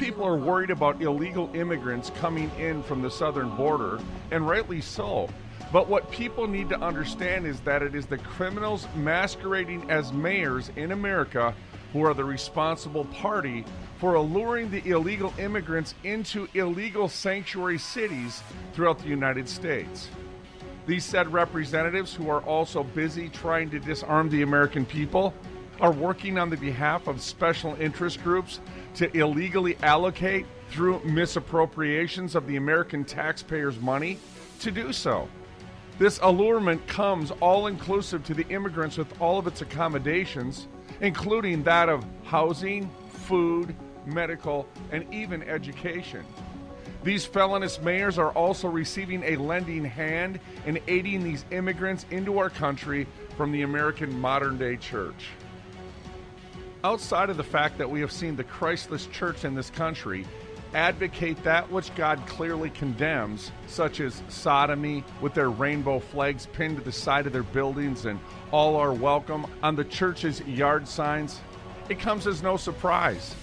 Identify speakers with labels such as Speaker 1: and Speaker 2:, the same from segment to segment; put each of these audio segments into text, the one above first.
Speaker 1: people are worried about illegal immigrants coming in from the southern border, and rightly so. But what people need to understand is that it is the criminals masquerading as mayors in America who are the responsible party for alluring the illegal immigrants into illegal sanctuary cities throughout the United States. These said representatives, who are also busy trying to disarm the American people, are working on the behalf of special interest groups to illegally allocate, through misappropriations of the American taxpayers' money, to do so. This allurement comes all-inclusive to the immigrants with all of its accommodations, including that of housing, food, medical, and even education. These felonious mayors are also receiving a lending hand in aiding these immigrants into our country from the American modern-day church. Outside of the fact that we have seen the Christless church in this country advocate that which God clearly condemns, such as sodomy with their rainbow flags pinned to the side of their buildings and all are welcome on the church's yard signs, it comes as no surprise.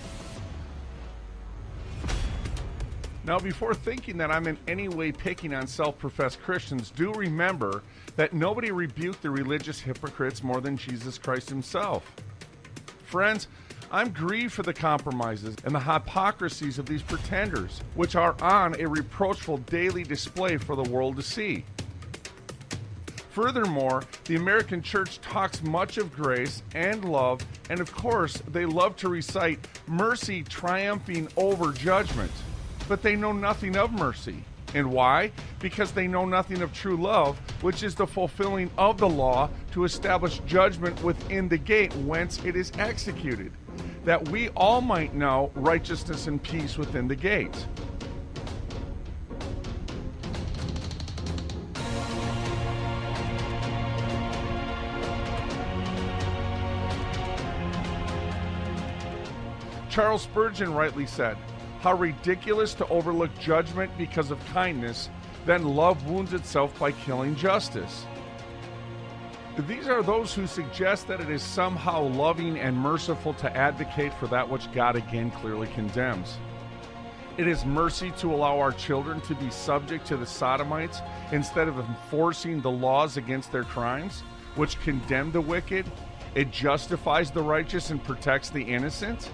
Speaker 1: Now, before thinking that I'm in any way picking on self-professed Christians, do remember that nobody rebuked the religious hypocrites more than Jesus Christ himself. Friends, I'm grieved for the compromises and the hypocrisies of these pretenders, which are on a reproachful daily display for the world to see. Furthermore, the American church talks much of grace and love, and of course, they love to recite mercy triumphing over judgment. But they know nothing of mercy. And why? Because they know nothing of true love, which is the fulfilling of the law to establish judgment within the gate whence it is executed, that we all might know righteousness and peace within the gate. Charles Spurgeon rightly said, "How ridiculous to overlook judgment because of kindness, then love wounds itself by killing justice." These are those who suggest that it is somehow loving and merciful to advocate for that which God again clearly condemns. It is mercy to allow our children to be subject to the sodomites instead of enforcing the laws against their crimes, which condemn the wicked. It justifies the righteous and protects the innocent.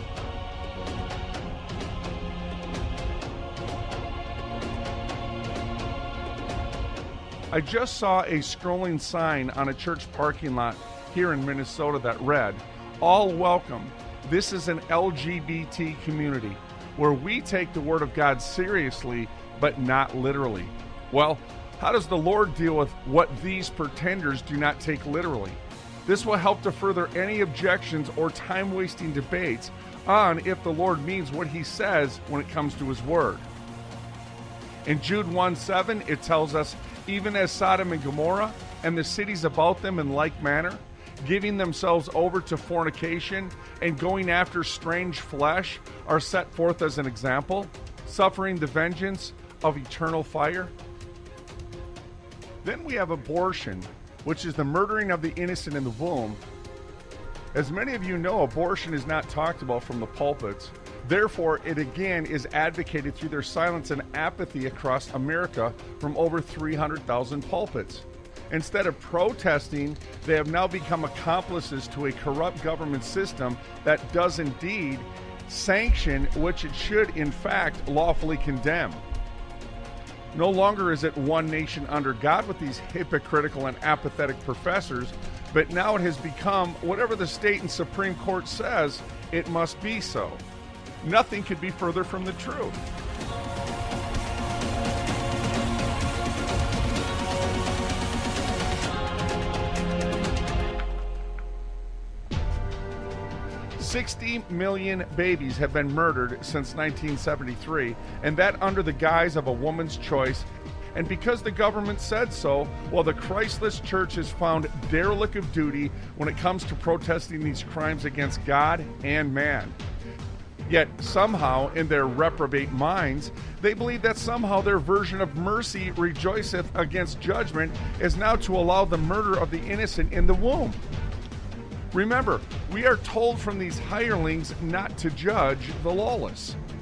Speaker 1: I just saw a scrolling sign on a church parking lot here in Minnesota that read, "All welcome. This is an LGBT community where we take the Word of God seriously, but not literally." Well, how does the Lord deal with what these pretenders do not take literally? This will help to further any objections or time-wasting debates on if the Lord means what He says when it comes to His Word. In Jude 1:7, it tells us, "Even as Sodom and Gomorrah and the cities about them in like manner, giving themselves over to fornication and going after strange flesh, are set forth as an example, suffering the vengeance of eternal fire." Then we have abortion, which is the murdering of the innocent in the womb. As many of you know, abortion is not talked about from the pulpits. Therefore, it again is advocated through their silence and apathy across America from over 300,000 pulpits. Instead of protesting, they have now become accomplices to a corrupt government system that does indeed sanction which it should in fact lawfully condemn. No longer is it one nation under God with these hypocritical and apathetic professors, but now it has become whatever the state and Supreme Court says, it must be so. Nothing could be further from the truth. $60 million babies have been murdered since 1973, and that under the guise of a woman's choice. And because the government said so, well, the Christless church has found derelict of duty when it comes to protesting these crimes against God and man. Yet somehow, in their reprobate minds, they believe that somehow their version of mercy rejoiceth against judgment is now to allow the murder of the innocent in the womb. Remember, we are told from these hirelings not to judge the lawless.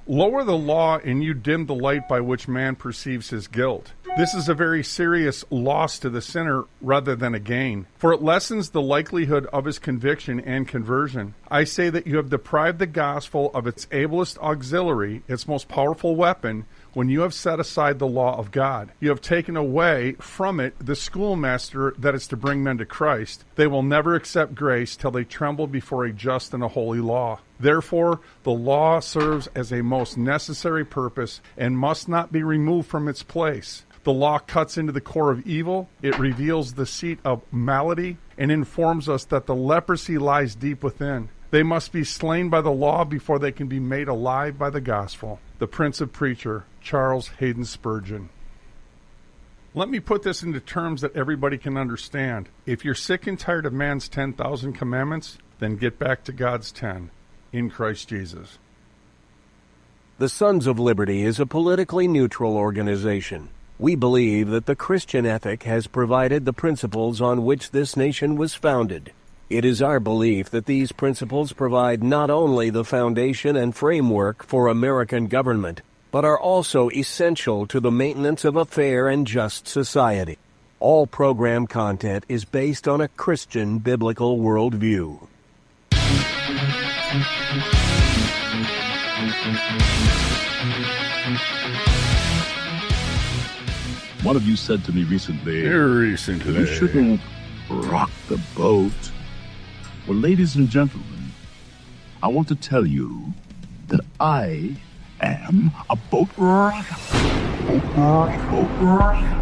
Speaker 1: Lower the law and you dim the light by which man perceives his guilt. This is a very serious loss to the sinner rather than a gain, for it lessens the likelihood of his conviction and conversion. I say that you have deprived the gospel of its ablest auxiliary, its most powerful weapon, when you have set aside the law of God. You have taken away from it the schoolmaster that is to bring men to Christ. They will never accept grace till they tremble before a just and a holy law. Therefore, the law serves as a most necessary purpose and must not be removed from its place. The law cuts into the core of evil, it reveals the seat of malady, and informs us that the leprosy lies deep within. They must be slain by the law before they can be made alive by the gospel. The Prince of Preacher, Charles Haddon Spurgeon. Let me put this into terms that everybody can understand. If you're sick and tired of man's 10,000 commandments, then get back to God's 10 in Christ Jesus.
Speaker 2: The Sons of Liberty is a politically neutral organization. We believe that the Christian ethic has provided the principles on which this nation was founded. It is our belief that these principles provide not only the foundation and framework for American government, but are also essential to the maintenance of a fair and just society. All program content is based on a Christian biblical worldview.
Speaker 3: One of you said to me recently,
Speaker 1: You
Speaker 3: shouldn't rock the boat. Well, ladies and gentlemen, I want to tell you that I am a boat rocker. Boat rocker.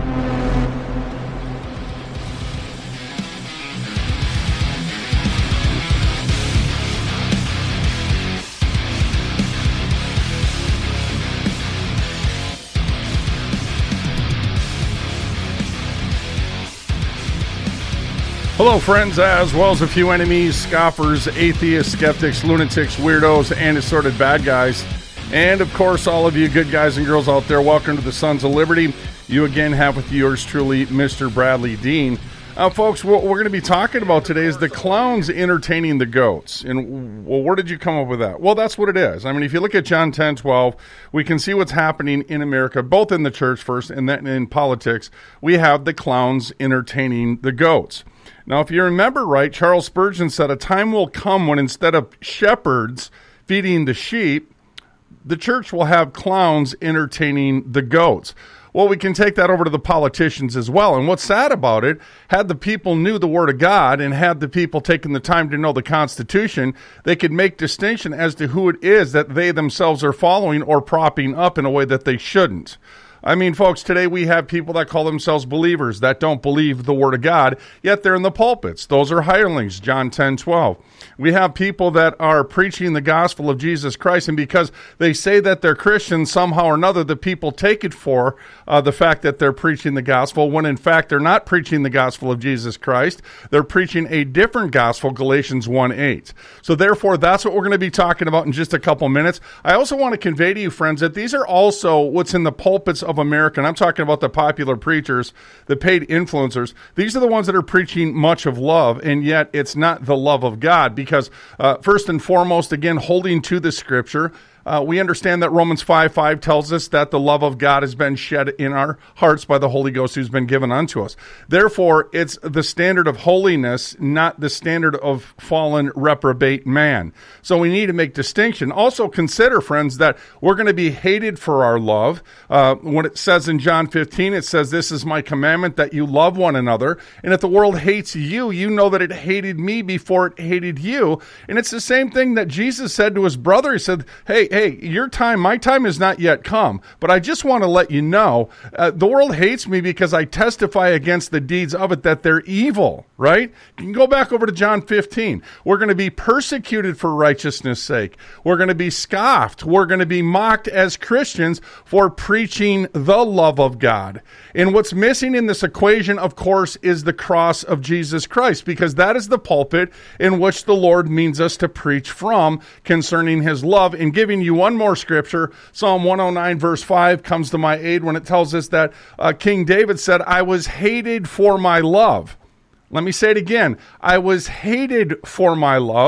Speaker 1: Hello, friends, as well as a few enemies, scoffers, atheists, skeptics, lunatics, weirdos, and assorted bad guys. And, of course, all of you good guys and girls out there, welcome to the Sons of Liberty. You again have with yours truly, Mr. Bradley Dean. Folks, what we're going to be talking about today is the clowns entertaining the goats. And, well, where did you come up with that? Well, that's what it is. I mean, if you look at John 10:12, we can see what's happening in America, both in the church first and then in politics. We have the clowns entertaining the goats. Now, if you remember right, Charles Spurgeon said, a time will come when instead of shepherds feeding the sheep, the church will have clowns entertaining the goats. Well, we can take that over to the politicians as well. And what's sad about it, had the people knew the Word of God and had the people taken the time to know the Constitution, they could make distinction as to who it is that they themselves are following or propping up in a way that they shouldn't. I mean, folks, today we have people that call themselves believers that don't believe the Word of God, yet they're in the pulpits. Those are hirelings, John 10:12. We have people that are preaching the gospel of Jesus Christ, and because they say that they're Christians, somehow or another, the people take it for the fact that they're preaching the gospel, when in fact they're not preaching the gospel of Jesus Christ. They're preaching a different gospel, Galatians 1:8. So therefore, that's what we're going to be talking about in just a couple minutes. I also want to convey to you, friends, that these are also what's in the pulpits of America, and I'm talking about the popular preachers, the paid influencers. These are the ones that are preaching much of love, and yet it's not the love of God, because first and foremost, again, holding to the Scripture, we understand that Romans 5:5 tells us that the love of God has been shed in our hearts by the Holy Ghost who's been given unto us. Therefore, it's the standard of holiness, not the standard of fallen reprobate man. So we need to make distinction. Also consider, friends, that we're going to be hated for our love. When it says in John 15, it says, "This is my commandment, that you love one another. And if the world hates you, you know that it hated me before it hated you." And it's the same thing that Jesus said to his brother. He said, hey, your time, my time has not yet come, but I just want to let you know, the world hates me because I testify against the deeds of it, that they're evil, right? You can go back over to John 15. We're going to be persecuted for righteousness' sake. We're going to be scoffed. We're going to be mocked as Christians for preaching the love of God. And what's missing in this equation, of course, is the cross of Jesus Christ, because that is the pulpit in which the Lord means us to preach from concerning his love. And giving you one more scripture, Psalm 109 verse 5 comes to my aid when it tells us that King David said, "I was hated for my love." Let me say it again. I was hated for my love.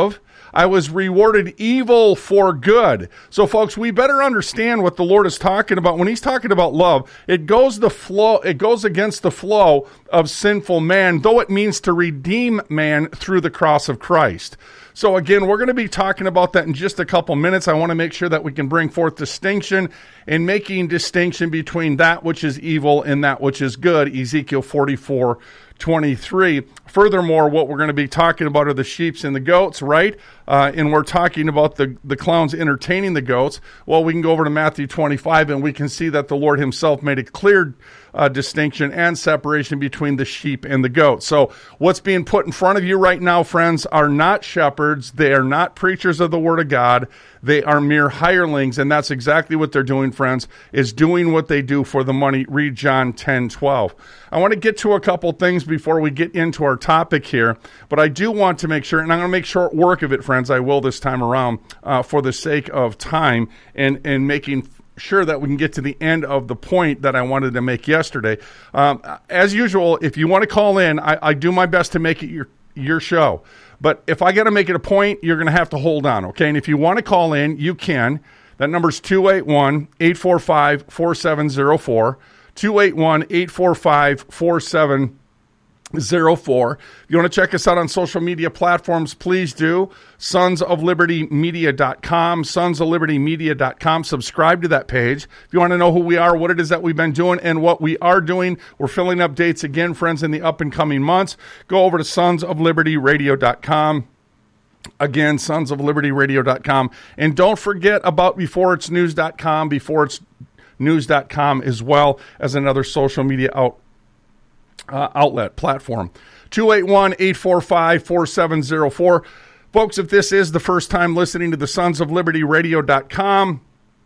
Speaker 1: I was rewarded evil for good. So, folks, we better understand what the Lord is talking about. When he's talking about love, it goes against the flow of sinful man, though it means to redeem man through the cross of Christ. So again, we're going to be talking about that in just a couple minutes. I want to make sure that we can bring forth distinction and making distinction between that which is evil and that which is good, Ezekiel 44:23. Furthermore, what we're going to be talking about are the sheep and the goats, right? And we're talking about the clowns entertaining the goats. Well, we can go over to Matthew 25, and we can see that the Lord himself made a clear distinction and separation between the sheep and the goats. So what's being put in front of you right now, friends, are not shepherds. They are not preachers of the Word of God. They are mere hirelings, and that's exactly what they're doing, friends, is doing what they do for the money. Read John 10:12. I want to get to a couple things before we get into our topic here, but I do want to make sure, and I'm going to make short work of it, friends, I will this time around, for the sake of time and making sure that we can get to the end of the point that I wanted to make yesterday. As usual, if you want to call in, I do my best to make it your show. But if I got to make it a point, you're going to have to hold on, okay? And if you want to call in, you can. That number's 281-845-4704, 281-845-4704. If you want to check us out on social media platforms, please do. SonsOfLibertyMedia.com, SonsOfLibertyMedia.com. Subscribe to that page. If you want to know who we are, what it is that we've been doing, and what we are doing, we're filling up dates again, friends, in the up-and-coming months. Go over to SonsOfLibertyRadio.com. Again, SonsOfLibertyRadio.com. And don't forget about BeforeIt'sNews.com, BeforeIt'sNews.com, as well as another social media outlet platform. 281-845-4704. Folks, if this is the first time listening to the SonsOfLibertyRadio.com,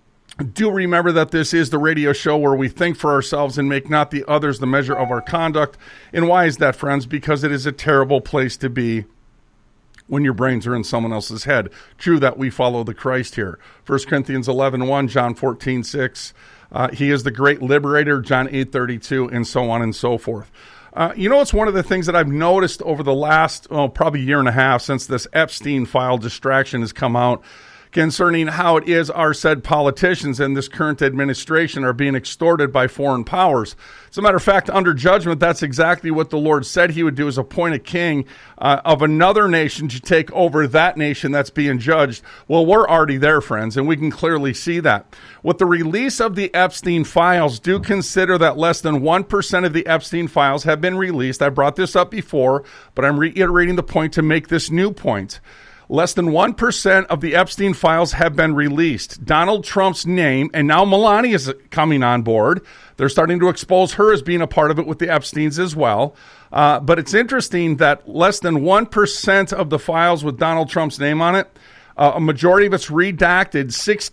Speaker 1: do remember that this is the radio show where we think for ourselves and make not the others the measure of our conduct. And why is that, friends? Because it is a terrible place to be when your brains are in someone else's head. True that we follow the Christ here. 1 Corinthians 11:1, John 14:6. He is the great liberator, John 8:32, and so on and so forth. It's one of the things that I've noticed over the last, probably year and a half since this Epstein file distraction has come out concerning how it is our said politicians and this current administration are being extorted by foreign powers. As a matter of fact, under judgment, that's exactly what the Lord said he would do, is appoint a king of another nation to take over that nation that's being judged. Well, we're already there, friends, and we can clearly see that. With the release of the Epstein files, do consider that less than 1% of the Epstein files have been released. I brought this up before, but I'm reiterating the point to make this new point. Less than 1% of the Epstein files have been released. Donald Trump's name, and now Melania is coming on board. They're starting to expose her as being a part of it with the Epsteins as well. But it's interesting that less than 1% of the files with Donald Trump's name on it, a majority of it's redacted.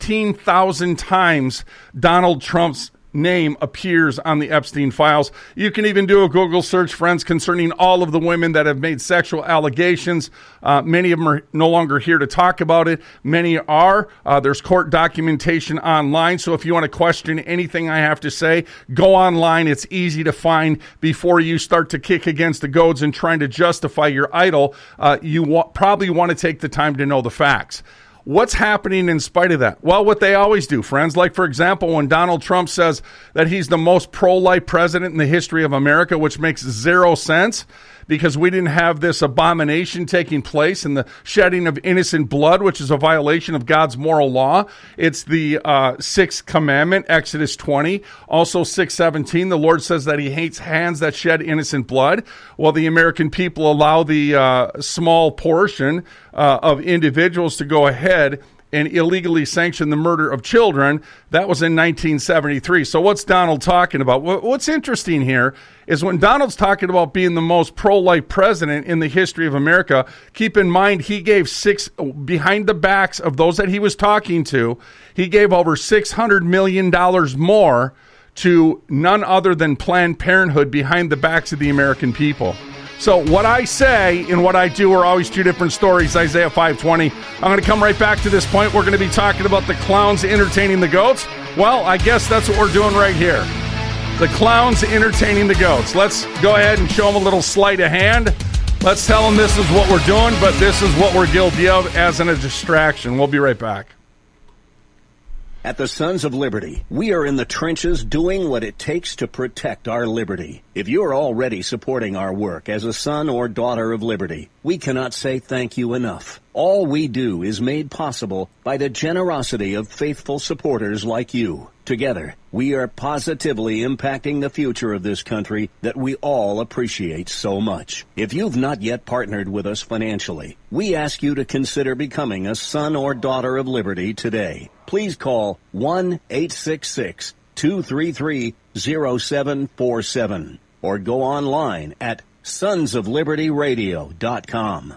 Speaker 1: 16,000 times Donald Trump's name appears on the Epstein files. You can even do a Google search, friends, concerning all of the women that have made sexual allegations. Many of them are no longer here to talk about it. Many are. There's court documentation online. So if you want to question anything I have to say, go online. It's easy to find before you start to kick against the goads and trying to justify your idol. You probably want to take the time to know the facts. What's happening in spite of that? Well, what they always do, friends. Like, for example, when Donald Trump says that he's the most pro-life president in the history of America, which makes zero sense because we didn't have this abomination taking place and the shedding of innocent blood, which is a violation of God's moral law. It's the sixth commandment, Exodus 20. Also 6:17, the Lord says that he hates hands that shed innocent blood. Well, the American people allow the small portion of individuals to go ahead and illegally sanction the murder of children. That was in 1973. So what's Donald talking about? What's interesting here is when Donald's talking about being the most pro-life president in the history of America, keep in mind he gave behind the backs of those that he was talking to, he gave over $600 million more to none other than Planned Parenthood behind the backs of the American people. So what I say and what I do are always two different stories, Isaiah 5:20. I'm going to come right back to this point. We're going to be talking about the clowns entertaining the goats. Well, I guess that's what we're doing right here. The clowns entertaining the goats. Let's go ahead and show them a little sleight of hand. Let's tell them this is what we're doing, but this is what we're guilty of as a distraction. We'll be right back.
Speaker 2: At the Sons of Liberty, we are in the trenches doing what it takes to protect our liberty. If you are already supporting our work as a son or daughter of liberty, we cannot say thank you enough. All we do is made possible by the generosity of faithful supporters like you. Together, we are positively impacting the future of this country that we all appreciate so much. If you've not yet partnered with us financially, we ask you to consider becoming a son or daughter of liberty today. Please call 1-866-233-0747 or go online at sonsoflibertyradio.com.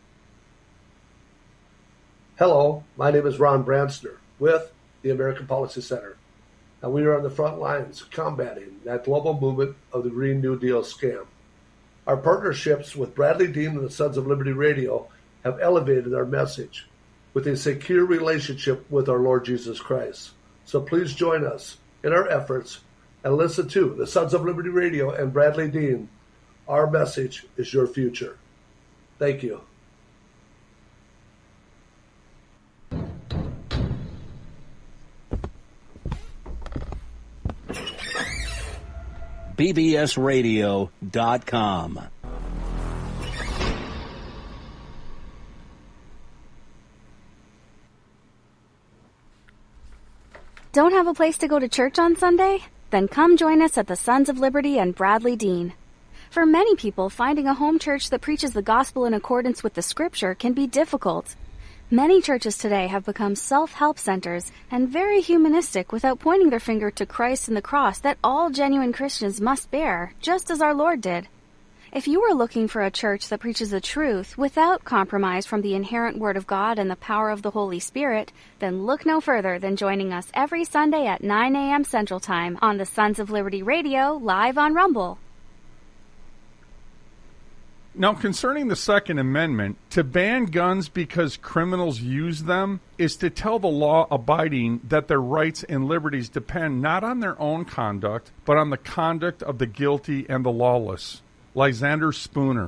Speaker 4: Hello, my name is Ron Branstner with the American Policy Center, and we are on the front lines combating that global movement of the Green New Deal scam. Our partnerships with Bradley Dean and the Sons of Liberty Radio have elevated our message with a secure relationship with our Lord Jesus Christ. So please join us in our efforts and listen to the Sons of Liberty Radio and Bradley Dean. Our message is your future. Thank you.
Speaker 2: bbsradio.com.
Speaker 5: Don't have a place to go to church on Sunday? Then come join us at the Sons of Liberty and Bradley Dean. For many people, finding a home church that preaches the gospel in accordance with the scripture can be difficult. Many churches today have become self-help centers and very humanistic without pointing their finger to Christ and the cross that all genuine Christians must bear, just as our Lord did. If you are looking for a church that preaches the truth without compromise from the inherent Word of God and the power of the Holy Spirit, then look no further than joining us every Sunday at 9 a.m. Central Time on the Sons of Liberty Radio, live on Rumble.
Speaker 1: Now, concerning the Second Amendment, to ban guns because criminals use them is to tell the law-abiding that their rights and liberties depend not on their own conduct, but on the conduct of the guilty and the lawless. Lysander Spooner.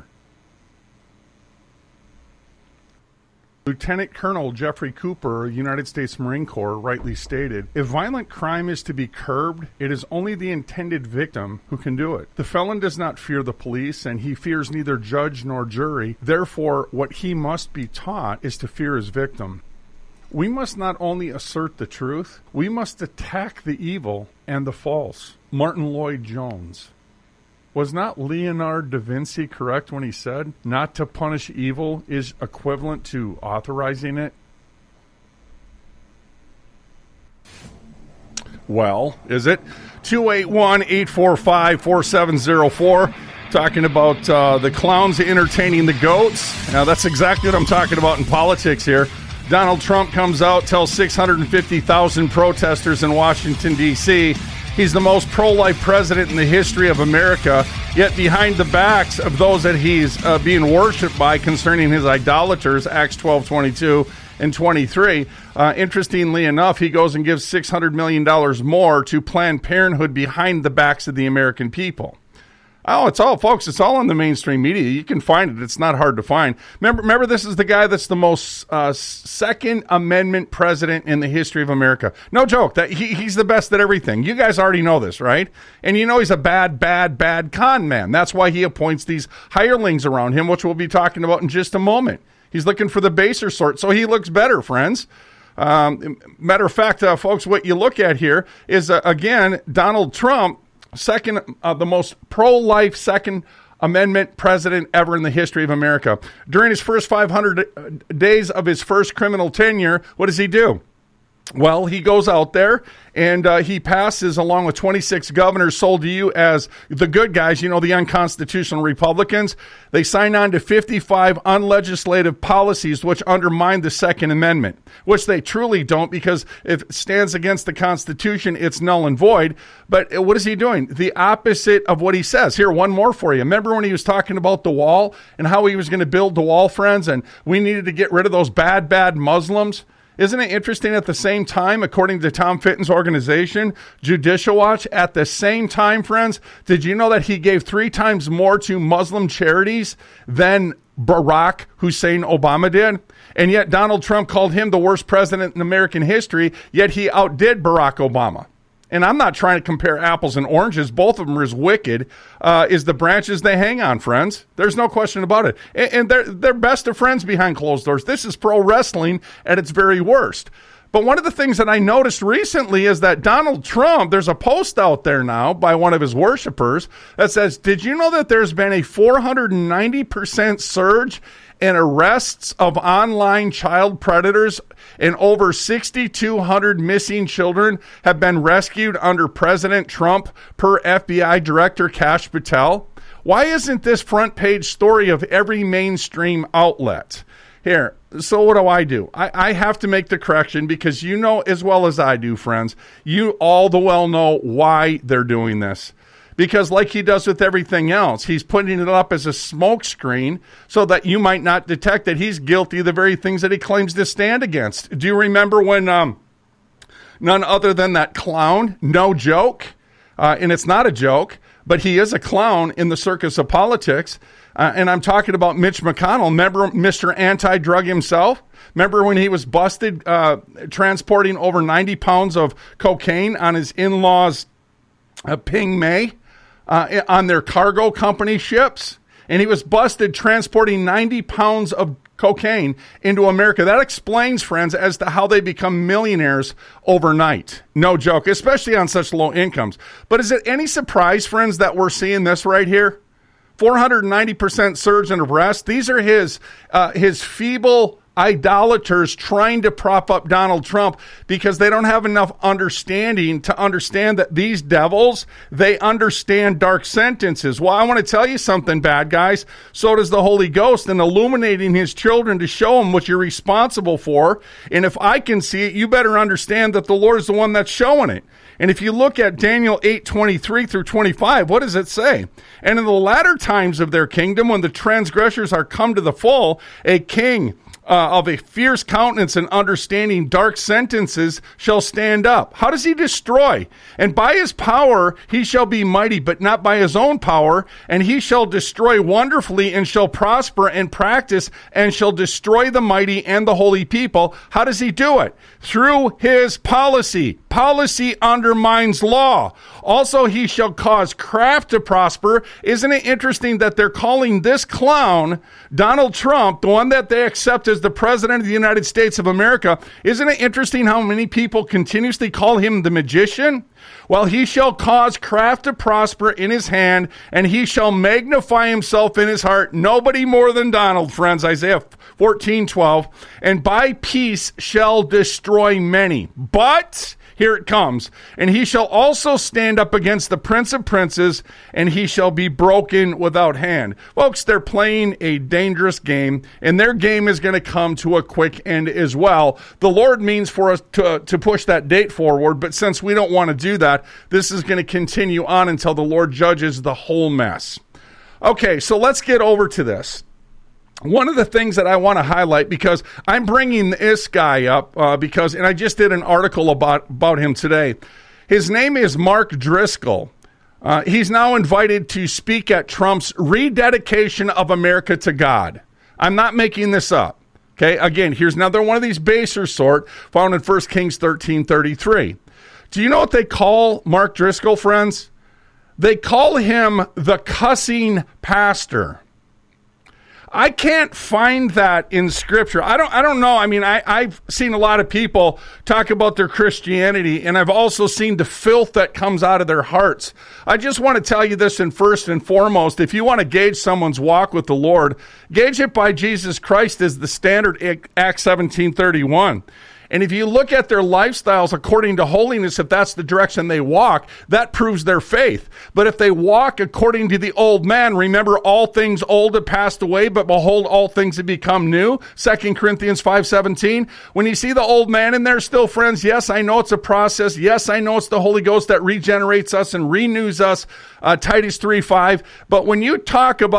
Speaker 1: Lieutenant Colonel Jeffrey Cooper, United States Marine Corps, rightly stated, if violent crime is to be curbed, it is only the intended victim who can do it. The felon does not fear the police, and he fears neither judge nor jury. Therefore, what he must be taught is to fear his victim. We must not only assert the truth, we must attack the evil and the false. Martin Lloyd-Jones. Was not Leonardo da Vinci correct when he said, not to punish evil is equivalent to authorizing it? Well, is it? 281-845-4704. Talking about the clowns entertaining the goats. Now, that's exactly what I'm talking about in politics here. Donald Trump comes out, tells 650,000 protesters in Washington, D.C., he's the most pro-life president in the history of America, yet behind the backs of those that he's being worshipped by concerning his idolaters, Acts 12:22 and 23. Interestingly enough, he goes and gives $600 million more to Planned Parenthood behind the backs of the American people. Oh, it's all, folks, it's all on the mainstream media. You can find it. It's not hard to find. Remember, this is the guy that's the most Second Amendment president in the history of America. No joke. That he's the best at everything. You guys already know this, right? And you know he's a bad con man. That's why he appoints these hirelings around him, which we'll be talking about in just a moment. He's looking for the baser sort, so he looks better, friends. Matter of fact, folks, what you look at here is, again, Donald Trump, the most pro-life Second Amendment president ever in the history of America. During his first 500 days of his first criminal tenure, what does he do? Well, he goes out there and he passes, along with 26 governors sold to you as the good guys, you know, the unconstitutional Republicans. They sign on to 55 unlegislative policies which undermine the Second Amendment, which they truly don't, because if it stands against the Constitution, it's null and void. But what is he doing? The opposite of what he says. Here, one more for you. Remember when he was talking about the wall and how he was going to build the wall, friends, and we needed to get rid of those bad Muslims? Isn't it interesting at the same time, according to Tom Fitton's organization, Judicial Watch, at the same time, friends, did you know that he gave 3 times more to Muslim charities than Barack Hussein Obama did? And yet Donald Trump called him the worst president in American history, yet he outdid Barack Obama. And I'm not trying to compare apples and oranges. Both of them are as wicked as the branches they hang on, friends. There's no question about it. And they're best of friends behind closed doors. This is pro wrestling at its very worst. But one of the things that I noticed recently is that Donald Trump, there's a post out there now by one of his worshipers that says, did you know that there's been a 490% surge in arrests of online child predators, and over 6,200 missing children have been rescued under President Trump, per FBI Director Kash Patel? Why isn't this front page story of every mainstream outlet? Here, so what do? I have to make the correction because you know as well as I do, friends, you all the well know why they're doing this. Because like he does with everything else, he's putting it up as a smokescreen so that you might not detect that he's guilty of the very things that he claims to stand against. Do you remember when none other than that clown, No Joke, and it's not a joke, but he is a clown in the circus of politics, and I'm talking about Mitch McConnell. Remember Mr. Anti-Drug himself? Remember when he was busted transporting over 90 pounds of cocaine on his in-laws' Ping May? On their cargo company ships, and he was busted transporting 90 pounds of cocaine into America. That explains, friends, as to how they become millionaires overnight. No joke, especially on such low incomes. But is it any surprise, friends, that we're seeing this right here? 490% surge in arrests. These are his feeble idolaters trying to prop up Donald Trump because they don't have enough understanding to understand that these devils, they understand dark sentences. Well, I want to tell you something, bad guys. So does the Holy Ghost in illuminating his children to show them what you're responsible for. And if I can see it, you better understand that the Lord is the one that's showing it. And if you look at Daniel 8:23 through 25, what does it say? And in the latter times of their kingdom, when the transgressors are come to the full, a king of a fierce countenance and understanding dark sentences shall stand up. How does he destroy? And by his power he shall be mighty, but not by his own power. And he shall destroy wonderfully and shall prosper and practice and shall destroy the mighty and the holy people. How does he do it? Through his policy. Policy undermines law. Also, he shall cause craft to prosper. Isn't it interesting that they're calling this clown, Donald Trump, the one that they accept as the president of the United States of America? Isn't it interesting how many people continuously call him the magician? Well, he shall cause craft to prosper in his hand, and he shall magnify himself in his heart. Nobody more than Donald, friends. Isaiah 14:12. And by peace shall destroy many. But here it comes. And he shall also stand up against the prince of princes, and he shall be broken without hand. Folks, they're playing a dangerous game, and their game is going to come to a quick end as well. The Lord means for us to push that date forward, but since we don't want to do that, this is going to continue on until the Lord judges the whole mess. Okay, so let's get over to this. One of the things that I want to highlight, because I'm bringing this guy up and I just did an article about him today. His name is Mark Driscoll. He's now invited to speak at Trump's rededication of America to God. I'm not making this up. Okay, again, here's another one of these baser sort found in 1 Kings 13:33. Do you know what they call Mark Driscoll, friends? They call him the cussing pastor. I can't find that in Scripture. I don't know. I mean, I've seen a lot of people talk about their Christianity, and I've also seen the filth that comes out of their hearts. I just want to tell you this, and first and foremost, if you want to gauge someone's walk with the Lord, gauge it by Jesus Christ as the standard, Acts 17:31. And if you look at their lifestyles according to holiness, if that's the direction they walk, that proves their faith. But if they walk according to the old man, remember all things old have passed away, but behold, all things have become new. 2 Corinthians 5:17. When you see the old man in there still, friends, yes, I know it's a process. Yes, I know it's the Holy Ghost that regenerates us and renews us. Titus 3:5. But when you talk about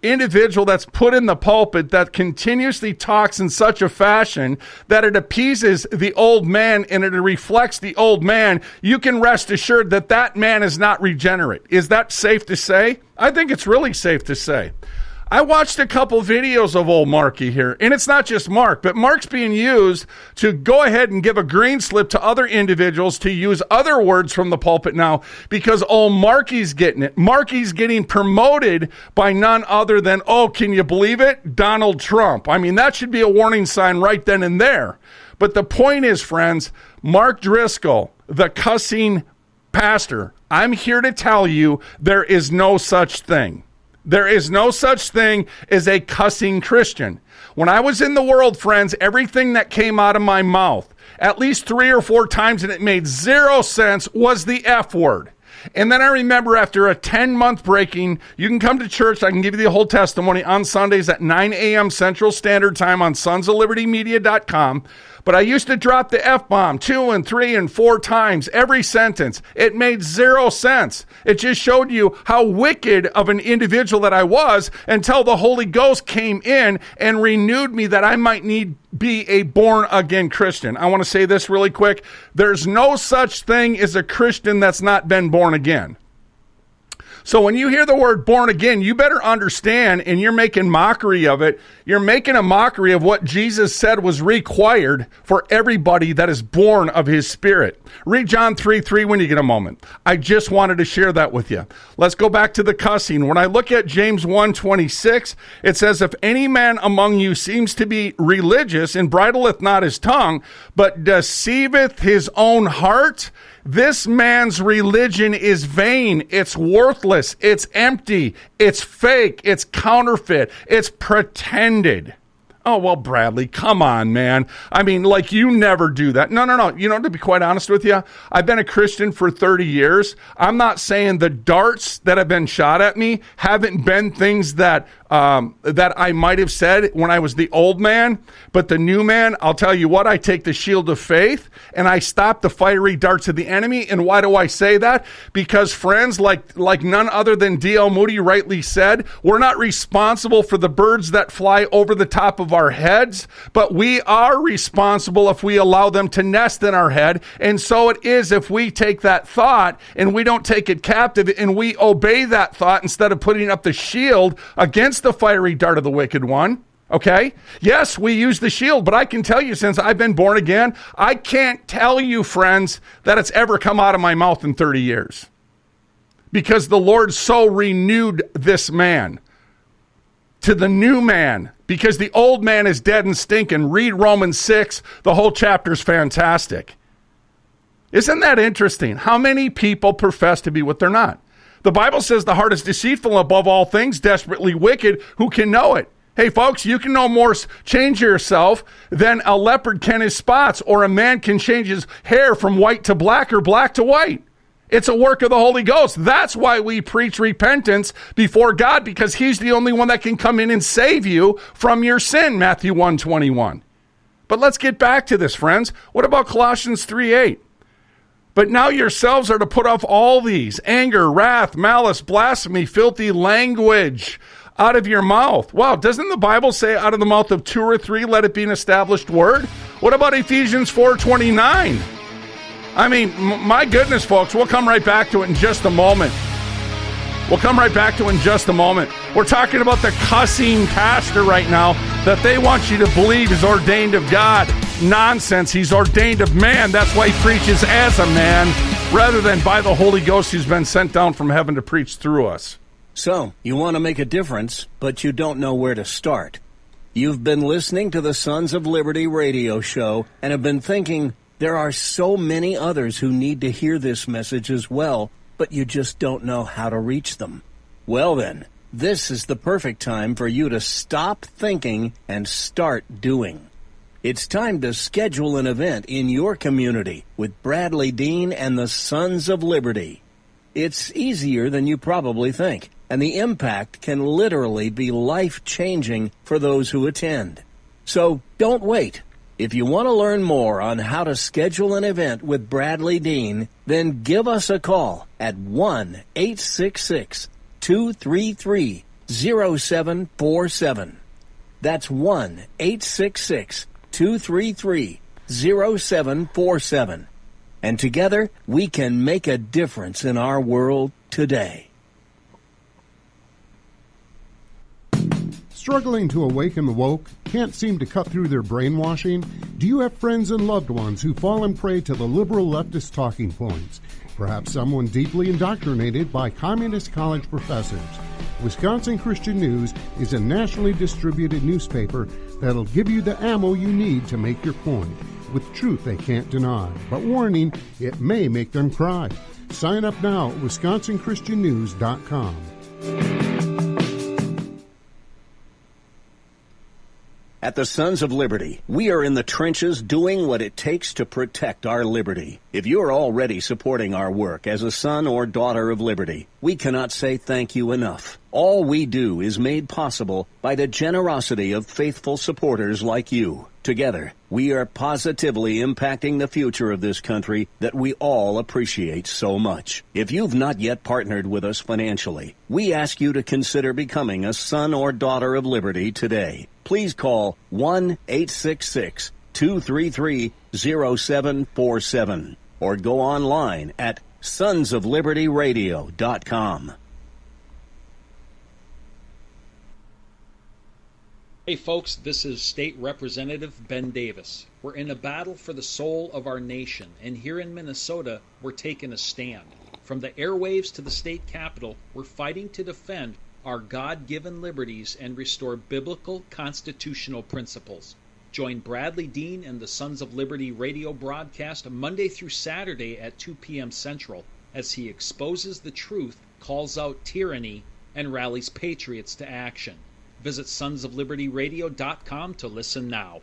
Speaker 1: individual that's put in the pulpit that continuously talks in such a fashion that it appeases the old man and it reflects the old man, you can rest assured that that man is not regenerate. Is that safe to say? I think it's really safe to say. I watched a couple videos of old Marky here, and it's not just Mark, but Mark's being used to go ahead and give a green slip to other individuals to use other words from the pulpit now because old Marky's getting it. Marky's getting promoted by none other than, oh, can you believe it? Donald Trump. I mean, that should be a warning sign right then and there. But the point is, friends, Mark Driscoll, the cussing pastor, I'm here to tell you there is no such thing. There is no such thing as a cussing Christian. When I was in the world, friends, everything that came out of my mouth, at least 3 or 4 times, and it made 0 sense, was the F word. And then I remember after a 10-month breaking, you can come to church. I can give you the whole testimony on Sundays at 9 a.m. Central Standard Time on sonsoflibertymedia.com. But I used to drop the F-bomb 2 and 3 and 4 times every sentence. It made 0 sense. It just showed you how wicked of an individual that I was until the Holy Ghost came in and renewed me that I might be a born-again Christian. I want to say this really quick. There's no such thing as a Christian that's not been born again. So when you hear the word born again, you better understand, and you're making mockery of it, you're making a mockery of what Jesus said was required for everybody that is born of his Spirit. Read John 3:3 when you get a moment. I just wanted to share that with you. Let's go back to the cussing. When I look at James 1:26, it says, if any man among you seems to be religious and bridleth not his tongue, but deceiveth his own heart, this man's religion is vain. It's worthless. It's empty. It's fake. It's counterfeit. It's pretended. Oh, well, Bradley, come on, man. I mean, like, you never do that. No. You know, to be quite honest with you, I've been a Christian for 30 years. I'm not saying the darts that have been shot at me haven't been things that I might have said when I was the old man, but the new man, I'll tell you what, I take the shield of faith and I stop the fiery darts of the enemy. And why do I say that? Because friends, like none other than D.L. Moody rightly said, we're not responsible for the birds that fly over the top of our heads, but we are responsible if we allow them to nest in our head. And so it is if we take that thought and we don't take it captive and we obey that thought instead of putting up the shield against the fiery dart of the wicked one. Okay? Yes, we use the shield, but I can tell you, since I've been born again, I can't tell you, friends, that it's ever come out of my mouth in 30 years. Because the Lord so renewed this man to the new man, because the old man is dead and stinking. Read Romans 6. The whole chapter's fantastic. Isn't that interesting? How many people profess to be what they're not? The Bible says the heart is deceitful above all things, desperately wicked. Who can know it? Hey, folks, you can no more change yourself than a leopard can his spots, or a man can change his hair from white to black or black to white. It's a work of the Holy Ghost. That's why we preach repentance before God, because he's the only one that can come in and save you from your sin, Matthew 1:21. But let's get back to this, friends. What about Colossians 3:8? But now yourselves are to put off all these: anger, wrath, malice, blasphemy, filthy language out of your mouth. Wow, doesn't the Bible say out of the mouth of 2 or 3, let it be an established word? What about Ephesians 4:29? I mean, my goodness, folks, we'll come right back to it in just a moment. We're talking about the cussing pastor right now that they want you to believe is ordained of God. Nonsense. He's ordained of man. That's why he preaches as a man rather than by the Holy Ghost who's been sent down from heaven to preach through us.
Speaker 2: So, you want to make a difference, but you don't know where to start. You've been listening to the Sons of Liberty radio show and have been thinking, there are so many others who need to hear this message as well, but you just don't know how to reach them. Well then, this is the perfect time for you to stop thinking and start doing. It's time to schedule an event in your community with Bradley Dean and the Sons of Liberty. It's easier than you probably think, and the impact can literally be life-changing for those who attend. So don't wait. If you want to learn more on how to schedule an event with Bradley Dean, then give us a call at 1-866-233 1-866-233-0747. That's 1-866-233-0747. And together, we can make a difference in our world today.
Speaker 6: Struggling to awaken the woke? Can't seem to cut through their brainwashing? Do you have friends and loved ones who fall prey to the liberal leftist talking points? Perhaps someone deeply indoctrinated by communist college professors. Wisconsin Christian News is a nationally distributed newspaper that'll give you the ammo you need to make your point, with truth they can't deny. But warning, it may make them cry. Sign up now at WisconsinChristianNews.com.
Speaker 2: At the Sons of Liberty, we are in the trenches doing what it takes to protect our liberty. If you are already supporting our work as a son or daughter of liberty, we cannot say thank you enough. All we do is made possible by the generosity of faithful supporters like you. Together, we are positively impacting the future of this country that we all appreciate so much. If you've not yet partnered with us financially, we ask you to consider becoming a son or daughter of liberty today. Please call 1-866-233-0747 or go online at sonsoflibertyradio.com.
Speaker 7: Hey folks, this is State Representative Ben Davis. We're in a battle for the soul of our nation, and here in Minnesota, we're taking a stand. From the airwaves to the state capitol, we're fighting to defend our God-given liberties and restore biblical constitutional principles. Join Bradley Dean and the Sons of Liberty radio broadcast Monday through Saturday at 2 p.m. Central as he exposes the truth, calls out tyranny, and rallies patriots to action. Visit sonsoflibertyradio.com to listen now.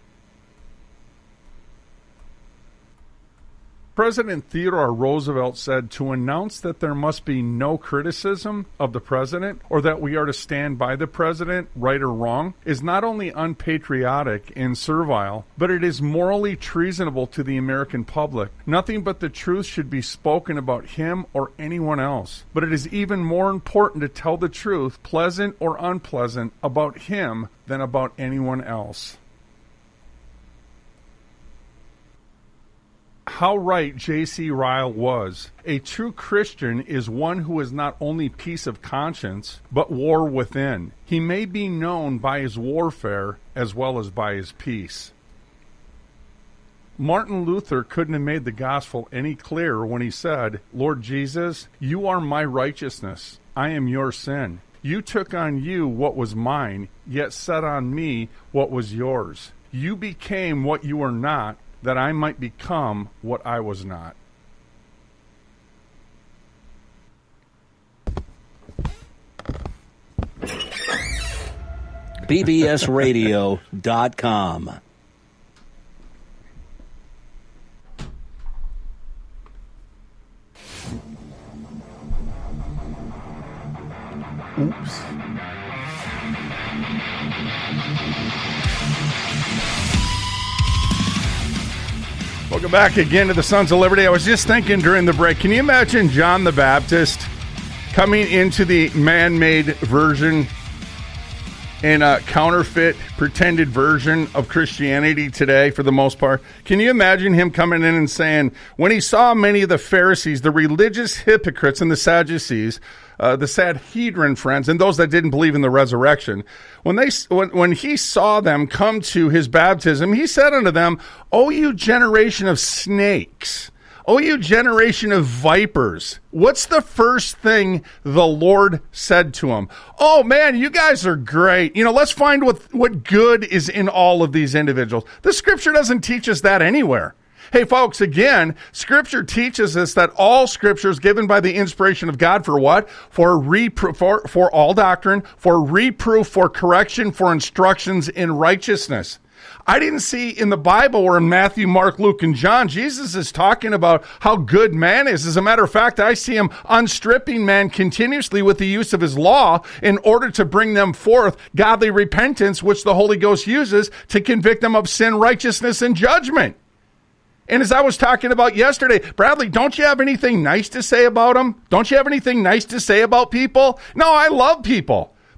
Speaker 1: President Theodore Roosevelt said to announce that there must be no criticism of the president or that we are to stand by the president, right or wrong, is not only unpatriotic and servile, but it is morally treasonable to the American public. Nothing but the truth should be spoken about him or anyone else. But it is even more important to tell the truth, pleasant or unpleasant, about him than about anyone else. How right J.C. Ryle was. A true Christian is one who is not only peace of conscience, but war within. He may be known by his warfare as well as by his peace. Martin Luther couldn't have made the gospel any clearer when he said, Lord Jesus, you are my righteousness. I am your sin. You took on you what was mine, yet set on me what was yours. You became what you were not, that I might become what I was not.
Speaker 2: bbsradio.com.
Speaker 1: Oops. Welcome back again to the Sons of Liberty. I was just thinking during the break, can you imagine John the Baptist coming into the man-made version and a counterfeit, pretended version of Christianity today for the most part? Can you imagine him coming in and saying, when he saw many of the Pharisees, the religious hypocrites and the Sadducees, the Sanhedrin friends, and those that didn't believe in the resurrection, when he saw them come to his baptism, he said unto them, O you generation of snakes, O you generation of vipers. What's the first thing the Lord said to him? Oh man, you guys are great. Let's find what good is in all of these individuals. The scripture doesn't teach us that anywhere. Hey, folks, again, Scripture teaches us that all Scripture is given by the inspiration of God for what? For all doctrine, for reproof, for correction, for instructions in righteousness. I didn't see in the Bible or in Matthew, Mark, Luke, and John, Jesus is talking about how good man is. As a matter of fact, I see him unstripping man continuously with the use of his law in order to bring them forth godly repentance, which the Holy Ghost uses to convict them of sin, righteousness, and judgment. And as I was talking about yesterday, Bradley, don't you have anything nice to say about them? Don't you have anything nice to say about people? No, I love people.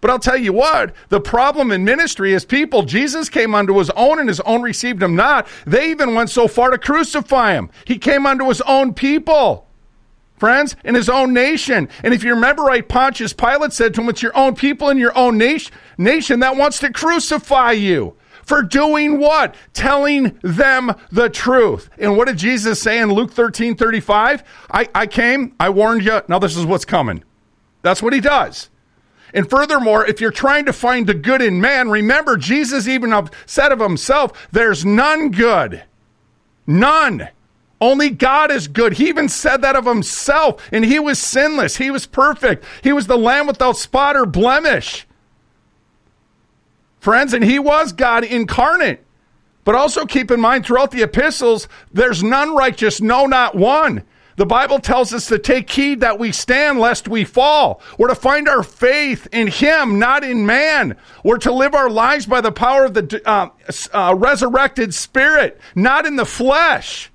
Speaker 1: But I'll tell you what, the problem in ministry is people, Jesus came unto his own and his own received him not. They even went so far to crucify him. He came unto his own people, friends, in his own nation. And if you remember right, Pontius Pilate said to him, it's your own people and your own nation that wants to crucify you. For doing what? Telling them the truth. And what did Jesus say in Luke 13:35? I came, I warned you, now this is what's coming. That's what he does. And furthermore, if you're trying to find the good in man, remember Jesus even said of himself, there's none good. None. Only God is good. He even said that of himself, and he was sinless. He was perfect. He was the Lamb without spot or blemish. Friends, and he was God incarnate. But also keep in mind, throughout the epistles, there's none righteous, no, not one. The Bible tells us to take heed that we stand lest we fall. We're to find our faith in him, not in man. We're to live our lives by the power of the resurrected spirit, not in the flesh.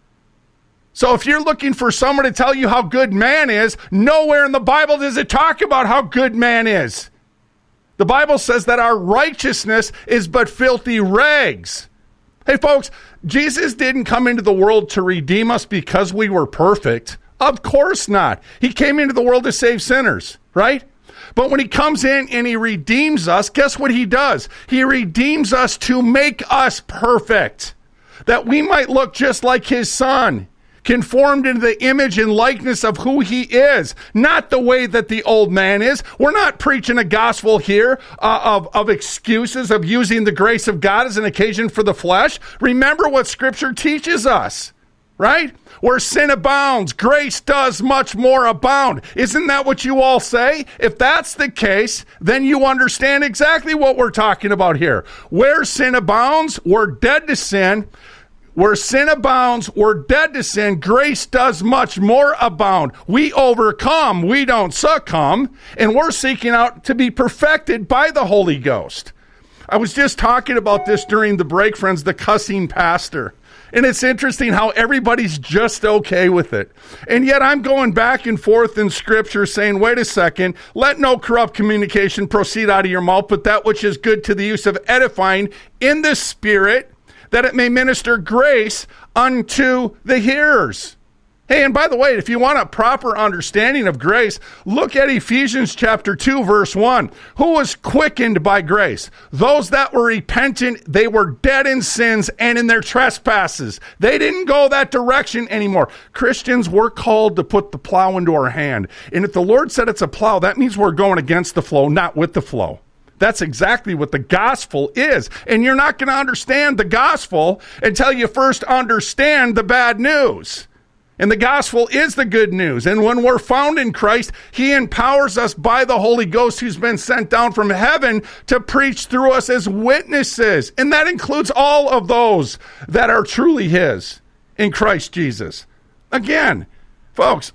Speaker 1: So if you're looking for someone to tell you how good man is, nowhere in the Bible does it talk about how good man is. The Bible says that our righteousness is but filthy rags. Hey, folks, Jesus didn't come into the world to redeem us because we were perfect. Of course not. He came into the world to save sinners, right? But when he comes in and he redeems us, guess what he does? He redeems us to make us perfect, that we might look just like his son, conformed into the image and likeness of who he is, not the way that the old man is. We're not preaching a gospel here of excuses, of using the grace of God as an occasion for the flesh. Remember what Scripture teaches us, right? Where sin abounds, grace does much more abound. Isn't that what you all say? If that's the case, then you understand exactly what we're talking about here. Where sin abounds, we're dead to sin. Where sin abounds, we're dead to sin. Grace does much more abound. We overcome, we don't succumb, and we're seeking out to be perfected by the Holy Ghost. I was just talking about this during the break, friends, the cussing pastor. And it's interesting how everybody's just okay with it. And yet I'm going back and forth in Scripture saying, wait a second, let no corrupt communication proceed out of your mouth, but that which is good to the use of edifying in the Spirit, that it may minister grace unto the hearers. Hey, and by the way, if you want a proper understanding of grace, look at Ephesians chapter 2, verse 1. Who was quickened by grace? Those that were repentant, they were dead in sins and in their trespasses. They didn't go that direction anymore. Christians, we're called to put the plow into our hand. And if the Lord said it's a plow, that means we're going against the flow, not with the flow. That's exactly what the gospel is. And you're not going to understand the gospel until you first understand the bad news. And the gospel is the good news. And when we're found in Christ, he empowers us by the Holy Ghost who's been sent down from heaven to preach through us as witnesses. And that includes all of those that are truly his in Christ Jesus. Again, folks,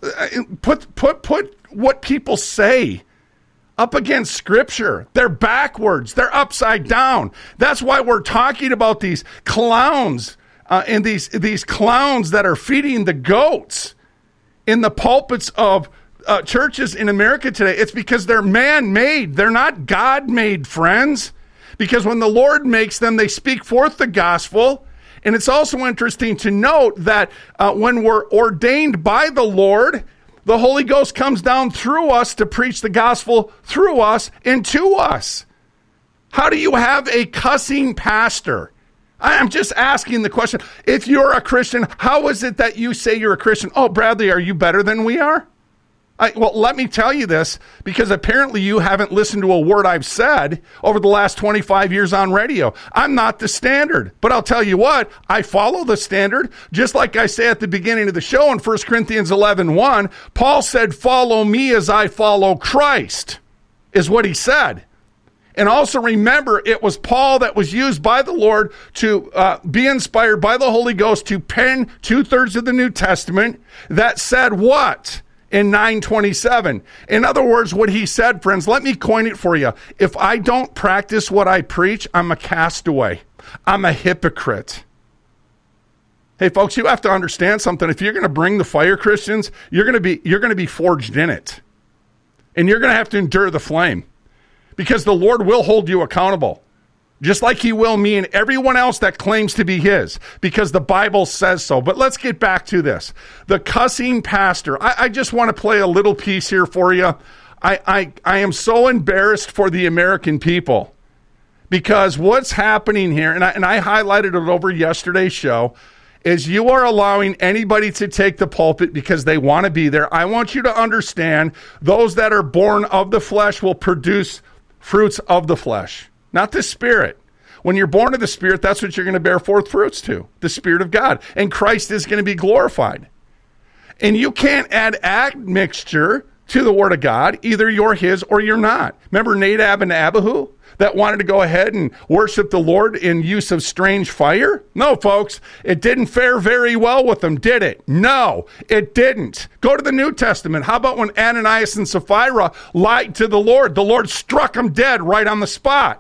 Speaker 1: put what people say up against Scripture. They're backwards. They're upside down. That's why we're talking about these clowns and these clowns that are feeding the goats in the pulpits of churches in America today. It's because they're man-made. They're not God-made, friends. Because when the Lord makes them, they speak forth the gospel. And it's also interesting to note that when we're ordained by the Lord, the Holy Ghost comes down through us to preach the gospel through us and to us. How do you have a cussing pastor? I'm just asking the question. If you're a Christian, how is it that you say you're a Christian? Oh, Bradley, are you better than we are? Well, let me tell you this, because apparently you haven't listened to a word I've said over the last 25 years on radio. I'm not the standard, but I'll tell you what, I follow the standard. Just like I say at the beginning of the show in 1 Corinthians 11:1, Paul said, follow me as I follow Christ, is what he said. And also remember, it was Paul that was used by the Lord to be inspired by the Holy Ghost to pen 2/3 of the New Testament that said what? In 9:27. In other words, what he said, friends, let me coin it for you. If I don't practice what I preach, I'm a castaway. I'm a hypocrite. Hey, folks, you have to understand something. If you're going to bring the fire, Christians, you're going to be forged in it. And you're going to have to endure the flame. because the Lord will hold you accountable. Just like he will me and everyone else that claims to be his, because the Bible says so. But let's get back to this. The cussing pastor. I just want to play a little piece here for you. I am so embarrassed for the American people, because what's happening here, and I highlighted it over yesterday's show, is you are allowing anybody to take the pulpit because they want to be there. I want you to understand, those that are born of the flesh will produce fruits of the flesh. Not the Spirit. When you're born of the Spirit, that's what you're going to bear forth fruits to, the Spirit of God. And Christ is going to be glorified. And you can't add admixture to the Word of God. Either you're his or you're not. Remember Nadab and Abihu that wanted to go ahead and worship the Lord in use of strange fire? No, folks, it didn't fare very well with them, did it? No, it didn't. Go to the New Testament. How about when Ananias and Sapphira lied to the Lord struck them dead right on the spot.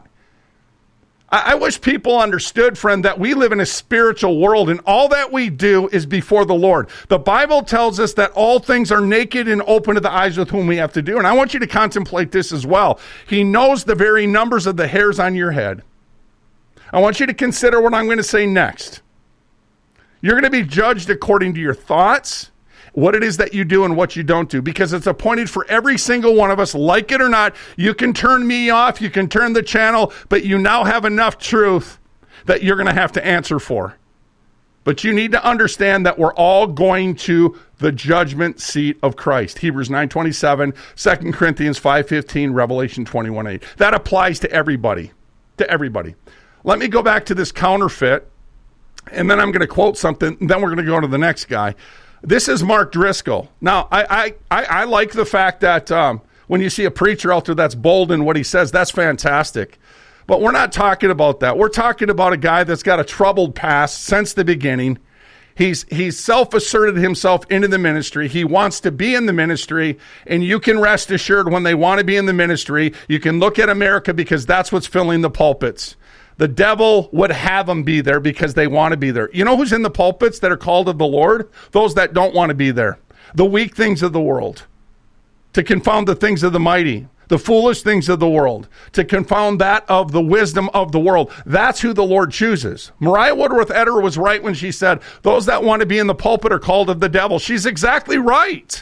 Speaker 1: I wish people understood, friend, that we live in a spiritual world and all that we do is before the Lord. The Bible tells us that all things are naked and open to the eyes with whom we have to do. And I want you to contemplate this as well. He knows the very numbers of the hairs on your head. I want you to consider what I'm going to say next. You're going to be judged according to your thoughts, what it is that you do and what you don't do, because it's appointed for every single one of us, like it or not. You can turn me off, you can turn the channel, but you now have enough truth that you're going to have to answer for. But you need to understand that we're all going to the judgment seat of Christ. Hebrews 9:27, 2 Corinthians 5:15, Revelation 21:8. That applies to everybody. To everybody. Let me go back to this counterfeit, and then I'm going to quote something, and then we're going to go to the next guy. This is Mark Driscoll. Now, I like the fact that when you see a preacher out there that's bold in what he says, that's fantastic. But we're not talking about that. We're talking about a guy that's got a troubled past since the beginning. He's self-asserted himself into the ministry. He wants to be in the ministry, and you can rest assured when they want to be in the ministry, you can look at America because that's what's filling the pulpits. The devil would have them be there because they want to be there. You know who's in the pulpits that are called of the Lord? Those that don't want to be there. The weak things of the world. To confound the things of the mighty. The foolish things of the world. To confound that of the wisdom of the world. That's who the Lord chooses. Mariah Woodworth-Etter was right when she said, those that want to be in the pulpit are called of the devil. She's exactly right.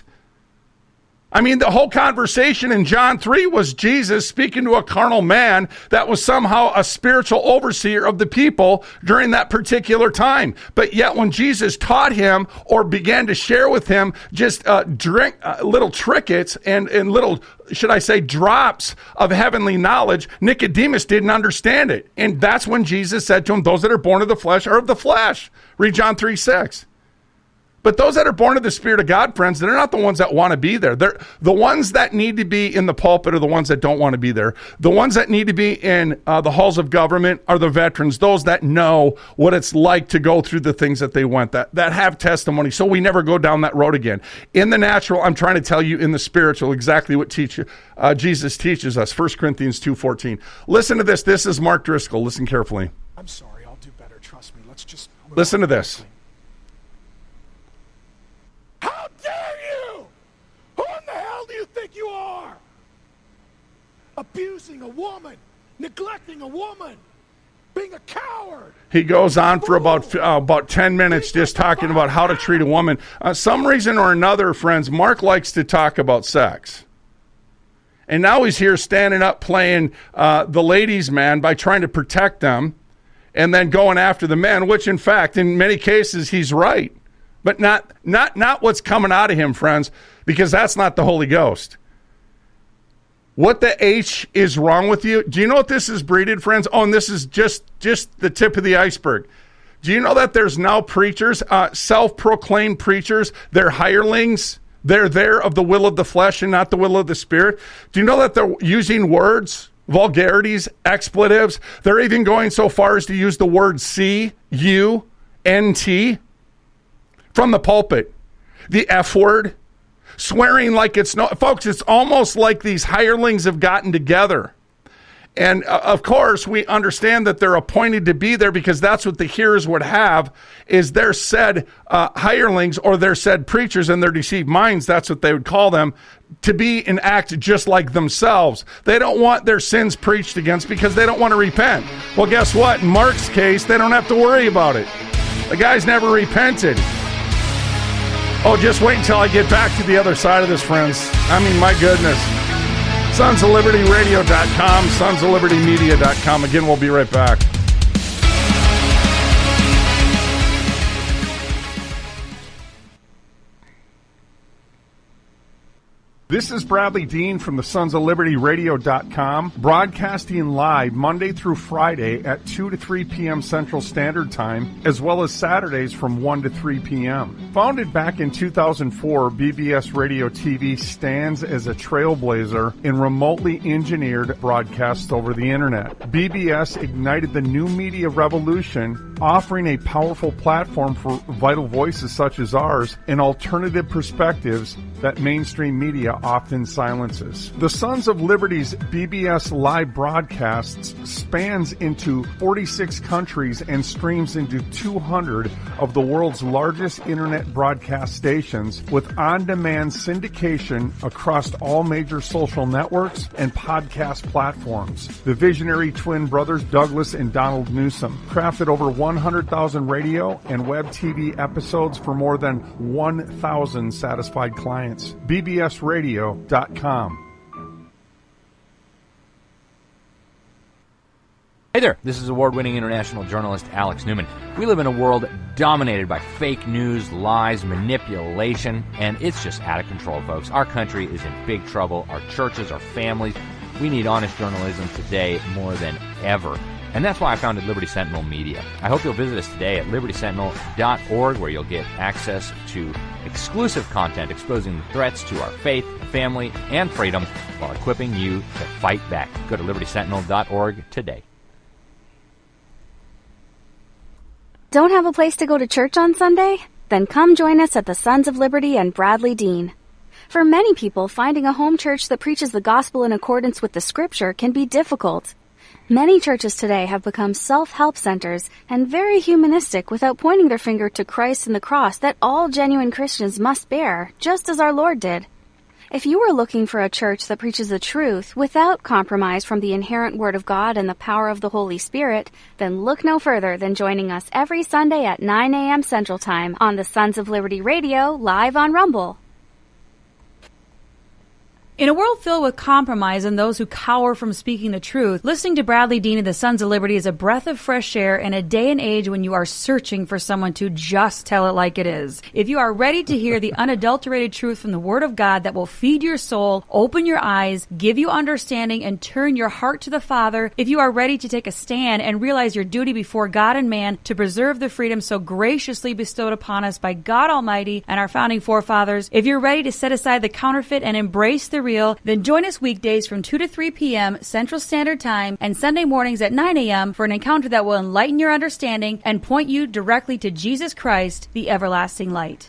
Speaker 1: I mean, the whole conversation in John 3 was Jesus speaking to a carnal man that was somehow a spiritual overseer of the people during that particular time. But yet when Jesus taught him or began to share with him just little trinkets and little, should I say, drops of heavenly knowledge, Nicodemus didn't understand it. And that's when Jesus said to him, those that are born of the flesh are of the flesh. Read John 3:6. But those that are born of the Spirit of God, friends, they're not the ones that want to be there. They're the ones that need to be in the pulpit are the ones that don't want to be there. The ones that need to be in the halls of government are the veterans, those that know what it's like to go through the things that they went, that have testimony, so we never go down that road again. In the natural, I'm trying to tell you in the spiritual exactly what Jesus teaches us, 1 Corinthians 2:14. Listen to this. This is Mark Driscoll. Listen carefully.
Speaker 8: I'm sorry, I'll do better. Trust me. Let's just...
Speaker 1: Listen to this.
Speaker 8: How dare you? Who in the hell do you think you are? Abusing a woman, neglecting a woman, being a coward.
Speaker 1: He goes on for about 10 minutes just talking about how to treat a woman. Some reason or another, friends, Mark likes to talk about sex. And now he's here standing up playing the ladies' man by trying to protect them and then going after the men, which in fact, in many cases, he's right. But not what's coming out of him, friends, because that's not the Holy Ghost. What the H is wrong with you? Do you know what this is breeded, friends? Oh, and this is just the tip of the iceberg. Do you know that there's now preachers, self-proclaimed preachers, they're hirelings, they're there of the will of the flesh and not the will of the Spirit? Do you know that they're using words, vulgarities, expletives? They're even going so far as to use the word C-U-N-T from the pulpit. The F word. Swearing like it's no... Folks, it's almost like these hirelings have gotten together And of course, we understand that they're appointed to be there because that's what the hearers would have, is their said hirelings or their said preachers and their deceived minds, that's what they would call them, to be and act just like themselves. They don't want their sins preached against because they don't want to repent. Well, guess what? In Mark's case, they don't have to worry about it. The guy's never repented. Oh, just wait until I get back to the other side of this, friends. I mean, my goodness. SonsOfLibertyRadio.com, SonsOfLibertyMedia.com. Again, we'll be right back. This is Bradley Dean from the SonsOfLibertyRadio.com, broadcasting live Monday through Friday at 2 to 3 p.m. Central Standard Time, as well as Saturdays from 1 to 3 p.m. Founded back in 2004, BBS Radio TV stands as a trailblazer in remotely engineered broadcasts over the Internet. BBS ignited the new media revolution, offering a powerful platform for vital voices such as ours and alternative perspectives that mainstream media often silences. The Sons of Liberty's BBS live broadcasts spans into 46 countries and streams into 200 of the world's largest internet broadcast stations with on-demand syndication across all major social networks and podcast platforms. The visionary twin brothers Douglas and Donald Newsom crafted over 100,000 radio and web TV episodes for more than 1,000 satisfied clients. BBSRadio.com.
Speaker 9: Hey there, this is award-winning international journalist Alex Newman. We live in a world dominated by fake news, lies, manipulation, and it's just out of control, folks. Our country is in big trouble. Our churches, our families. We need honest journalism today more than ever. And that's why I founded Liberty Sentinel Media. I hope you'll visit us today at libertysentinel.org, where you'll get access to exclusive content exposing the threats to our faith, family, and freedom while equipping you to fight back. Go to libertysentinel.org today.
Speaker 5: Don't have a place to go to church on Sunday? Then come join us at the Sons of Liberty and Bradley Dean. For many people, finding a home church that preaches the gospel in accordance with the scripture can be difficult. Many churches today have become self-help centers and very humanistic without pointing their finger to Christ and the cross that all genuine Christians must bear, just as our Lord did. If you are looking for a church that preaches the truth without compromise from the inherent Word of God and the power of the Holy Spirit, then look no further than joining us every Sunday at 9 a.m. Central Time on the Sons of Liberty Radio, live on Rumble.
Speaker 10: In a world filled with compromise and those who cower from speaking the truth, listening to Bradley Dean and the Sons of Liberty is a breath of fresh air in a day and age when you are searching for someone to just tell it like it is. If you are ready to hear the unadulterated truth from the Word of God that will feed your soul, open your eyes, give you understanding, and turn your heart to the Father, if you are ready to take a stand and realize your duty before God and man to preserve the freedom so graciously bestowed upon us by God Almighty and our founding forefathers, if you're ready to set aside the counterfeit and embrace the real, then join us weekdays from 2 to 3 p.m. Central Standard Time and Sunday mornings at 9 a.m. for an encounter that will enlighten your understanding and point you directly to Jesus Christ, the everlasting light.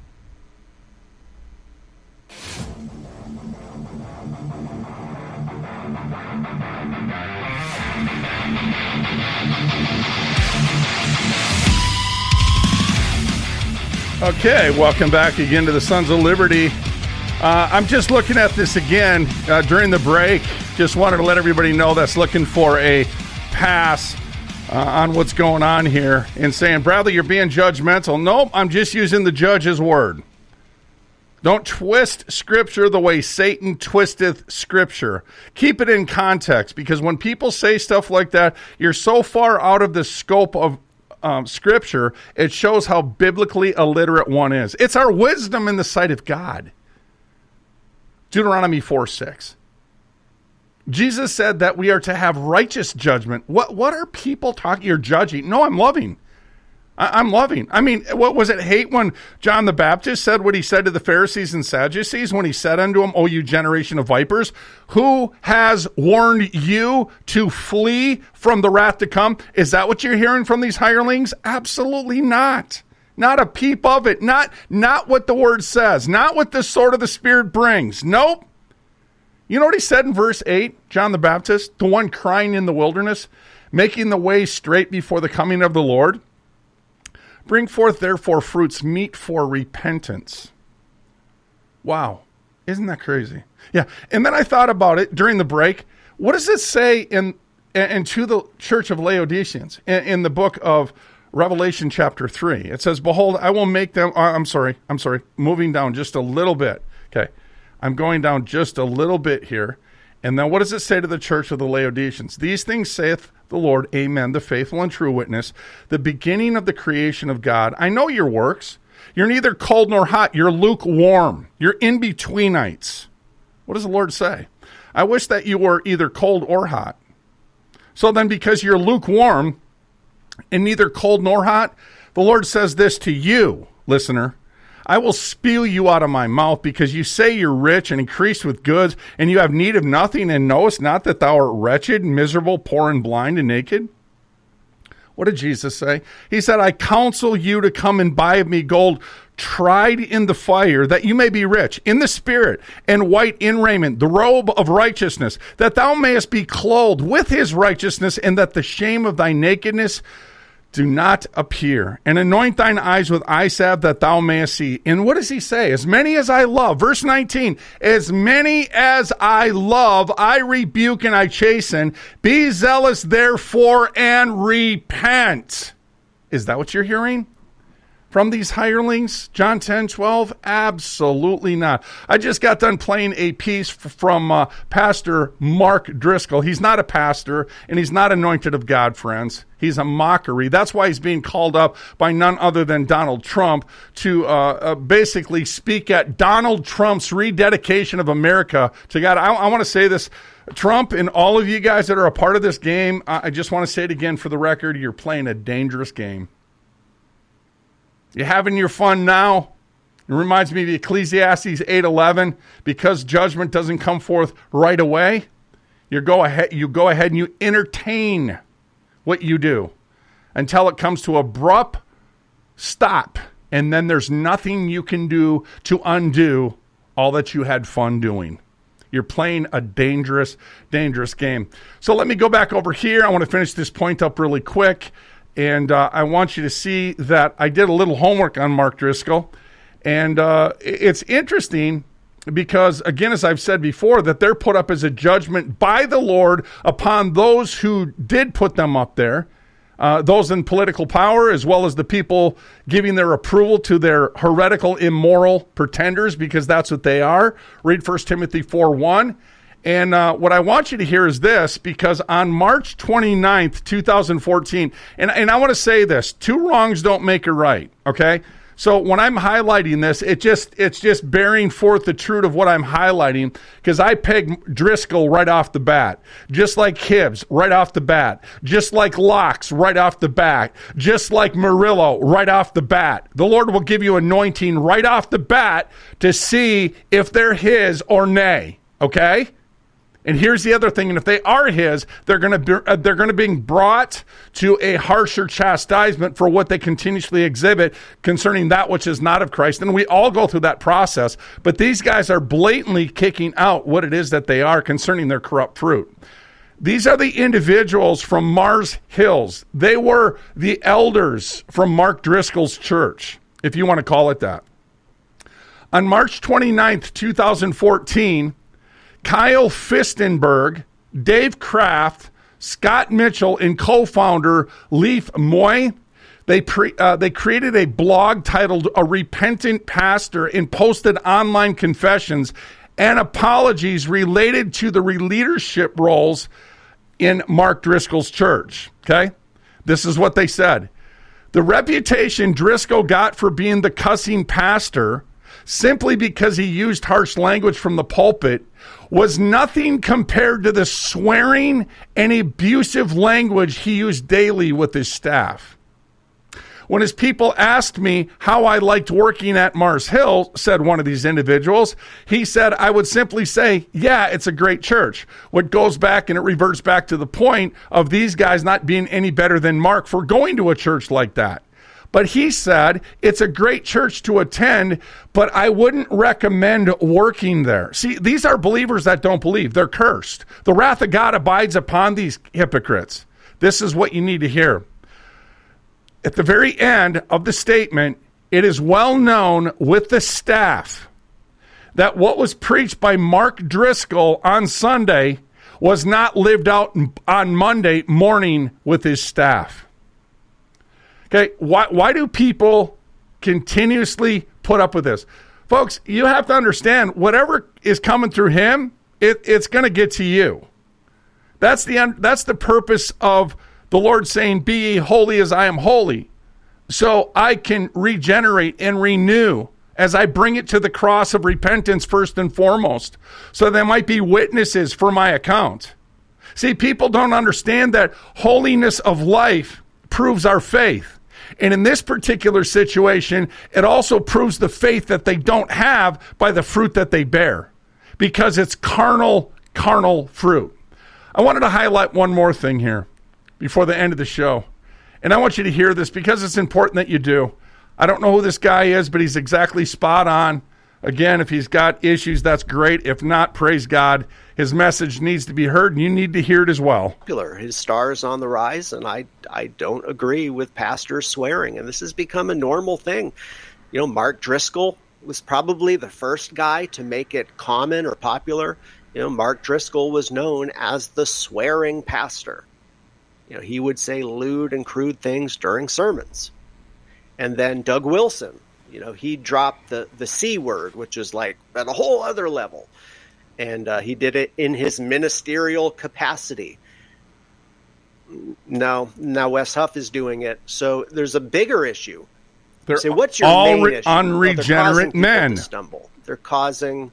Speaker 1: Okay, welcome back again to the Sons of Liberty. I'm just looking at this again during the break. Just wanted to let everybody know that's looking for a pass on what's going on here and saying, Bradley, you're being judgmental. Nope, I'm just using the judge's word. Don't twist Scripture the way Satan twisteth Scripture. Keep it in context, because when people say stuff like that, you're so far out of the scope of Scripture, it shows how biblically illiterate one is. It's our wisdom in the sight of God. Deuteronomy 4:6. Jesus said that we are to have righteous judgment. What are people talking? You're judging. No, I'm loving. I'm loving. I mean, what was it? Hate when John the Baptist said what he said to the Pharisees and Sadducees when he said unto them, O you generation of vipers, who has warned you to flee from the wrath to come? Is that what you're hearing from these hirelings? Absolutely not. Not a peep of it. Not what the word says. Not what the sword of the Spirit brings. Nope. You know what he said in verse 8, John the Baptist, the one crying in the wilderness, making the way straight before the coming of the Lord? Bring forth therefore fruits meet for repentance. Wow. Isn't that crazy? Yeah. And then I thought about it during the break. What does it say in to the church of Laodiceans in the book of Revelation chapter 3? It says, behold, I will make them, I'm sorry, moving down just a little bit. Okay. I'm going down just a little bit here. And then what does it say to the church of the Laodiceans? These things saith the Lord, amen, the faithful and true witness, the beginning of the creation of God. I know your works. You're neither cold nor hot. You're lukewarm. You're in-betweenites. What does the Lord say? I wish that you were either cold or hot. So then, because you're lukewarm and neither cold nor hot, the Lord says this to you, listener. I will spew you out of my mouth, because you say you're rich and increased with goods, and you have need of nothing, and knowest not that thou art wretched, miserable, poor, and blind, and naked. What did Jesus say? He said, I counsel you to come and buy of me gold tried in the fire, that you may be rich in the spirit, and white in raiment, the robe of righteousness, that thou mayest be clothed with his righteousness, and that the shame of thy nakedness do not appear. And anoint thine eyes with eye salve, that thou mayest see. And what does he say? As many as I love. Verse 19, as many as I love, I rebuke and I chasten. Be zealous therefore and repent. Is that what you're hearing from these hirelings? John 10:12? Absolutely not. I just got done playing a piece from Pastor Mark Driscoll. He's not a pastor, and he's not anointed of God, friends. He's a mockery. That's why he's being called up by none other than Donald Trump to basically speak at Donald Trump's rededication of America to God. I want to say this, Trump, and all of you guys that are a part of this game, I just want to say it again for the record, you're playing a dangerous game. You're having your fun now. It reminds me of Ecclesiastes 8:11. Because judgment doesn't come forth right away, you go ahead and you entertain what you do until it comes to abrupt stop. And then there's nothing you can do to undo all that you had fun doing. You're playing a dangerous, dangerous game. So let me go back over here. I want to finish this point up really quick. And I want you to see that I did a little homework on Mark Driscoll. And it's interesting because, again, as I've said before, that they're put up as a judgment by the Lord upon those who did put them up there, those in political power, as well as the people giving their approval to their heretical, immoral pretenders, because that's what they are. Read 1 Timothy 4:1. And what I want you to hear is this, because on March 29th, 2014, and I want to say this, two wrongs don't make a right, okay? So when I'm highlighting this, it's just bearing forth the truth of what I'm highlighting, because I peg Driscoll right off the bat, just like Hibbs right off the bat, just like Locks right off the bat, just like Murillo right off the bat. The Lord will give you anointing right off the bat to see if they're his or nay, okay? And here's the other thing, and if they are his, they're going to be brought to a harsher chastisement for what they continuously exhibit concerning that which is not of Christ. And we all go through that process, but these guys are blatantly kicking out what it is that they are concerning their corrupt fruit. These are the individuals from Mars Hills. They were the elders from Mark Driscoll's church, if you want to call it that. On March 29th, 2014, Kyle Fistenberg, Dave Kraft, Scott Mitchell, and co-founder Leif Moy, they created a blog titled A Repentant Pastor and posted online confessions and apologies related to the leadership roles in Mark Driscoll's church. Okay? This is what they said. The reputation Driscoll got for being the cussing pastor, simply because he used harsh language from the pulpit, was nothing compared to the swearing and abusive language he used daily with his staff. When his people asked me how I liked working at Mars Hill, said one of these individuals, he said, I would simply say, yeah, it's a great church. What goes back and it reverts back to the point of these guys not being any better than Mark for going to a church like that. But he said, it's a great church to attend, but I wouldn't recommend working there. See, these are believers that don't believe. They're cursed. The wrath of God abides upon these hypocrites. This is what you need to hear. At the very end of the statement, it is well known with the staff that what was preached by Mark Driscoll on Sunday was not lived out on Monday morning with his staff. Okay, why do people continuously put up with this? Folks, you have to understand, whatever is coming through him, it's going to get to you. That's the purpose of the Lord saying, be ye holy as I am holy. So I can regenerate and renew as I bring it to the cross of repentance first and foremost. So there might be witnesses for my account. See, people don't understand that holiness of life proves our faith. And in this particular situation, it also proves the faith that they don't have by the fruit that they bear, because it's carnal fruit. I wanted to highlight one more thing here before the end of the show. And I want you to hear this because it's important that you do. I don't know who this guy is, but he's exactly spot on. Again, if he's got issues, that's great. If not, praise God. His message needs to be heard, and you need to hear it as well.
Speaker 11: His star is on the rise, and I don't agree with pastors swearing, and this has become a normal thing. You know, Mark Driscoll was probably the first guy to make it common or popular. You know, Mark Driscoll was known as the swearing pastor. You know, he would say lewd and crude things during sermons. And then Doug Wilson, you know, he dropped the C word, which is like at a whole other level. And he did it in his ministerial capacity. Now Wes Huff is doing it. So there's a bigger issue.
Speaker 1: They're
Speaker 11: so what's your
Speaker 1: all
Speaker 11: main issue?
Speaker 1: unregenerate men.
Speaker 11: To stumble. They're causing.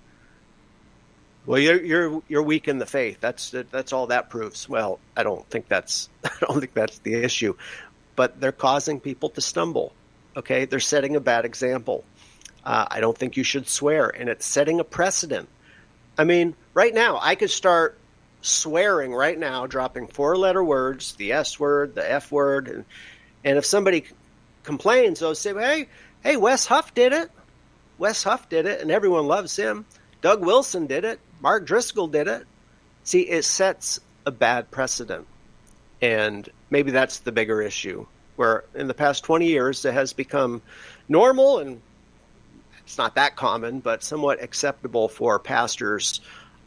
Speaker 11: Well, you're weak in the faith. That's all that proves. Well, I don't think that's the issue. But they're causing people to stumble. Okay, they're setting a bad example. I don't think you should swear, and it's setting a precedent. I mean, right now, I could start swearing right now, dropping 4-letter words, the S word, the F word, and if somebody complains, they'll say, hey, Wes Huff did it. Wes Huff did it, and everyone loves him. Doug Wilson did it. Mark Driscoll did it. See, it sets a bad precedent, and maybe that's the bigger issue, where in the past 20 years, it has become normal, and it's not that common, but somewhat acceptable for pastors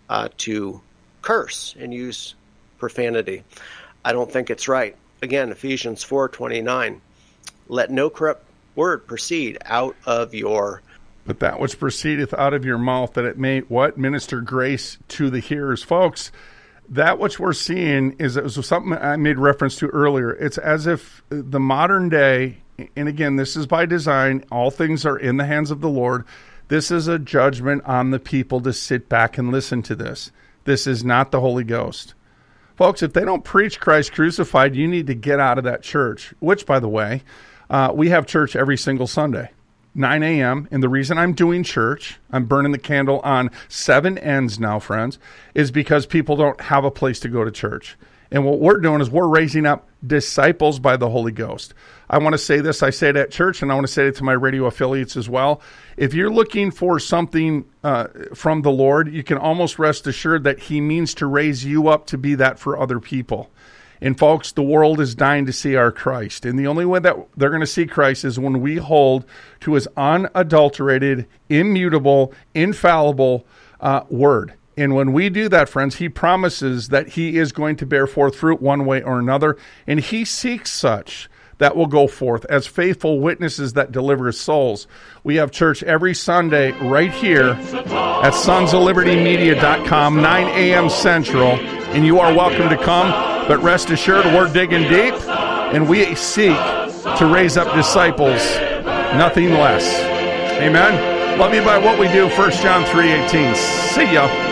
Speaker 11: to curse and use profanity. I don't think it's right. Again, Ephesians 4:29, let no corrupt word proceed out of your...
Speaker 1: But that which proceedeth out of your mouth, that it may, what? Minister grace to the hearers. Folks, that which we're seeing is something I made reference to earlier. It's as if the modern day, and again, this is by design, all things are in the hands of the Lord. This is a judgment on the people to sit back and listen to this. This is not the Holy Ghost. Folks, if they don't preach Christ crucified, you need to get out of that church, which, by the way, we have church every single Sunday, 9 a.m., and the reason I'm doing church, I'm burning the candle on 7 ends now, friends, is because people don't have a place to go to church. And what we're doing is we're raising up disciples by the Holy Ghost. I want to say this, I say it at church, and I want to say it to my radio affiliates as well. If you're looking for something from the Lord, you can almost rest assured that He means to raise you up to be that for other people. And folks, the world is dying to see our Christ. And the only way that they're going to see Christ is when we hold to His unadulterated, immutable, infallible word. And when we do that, friends, He promises that He is going to bear forth fruit one way or another. And He seeks such that will go forth as faithful witnesses that deliver souls. We have church every Sunday right here at sonsoflibertymedia.com, 9 a.m. Central. And you are welcome to come. But rest assured, we're digging deep, and we seek to raise up disciples, nothing less. Amen. Love you by what we do, 1 John 3:18. See ya.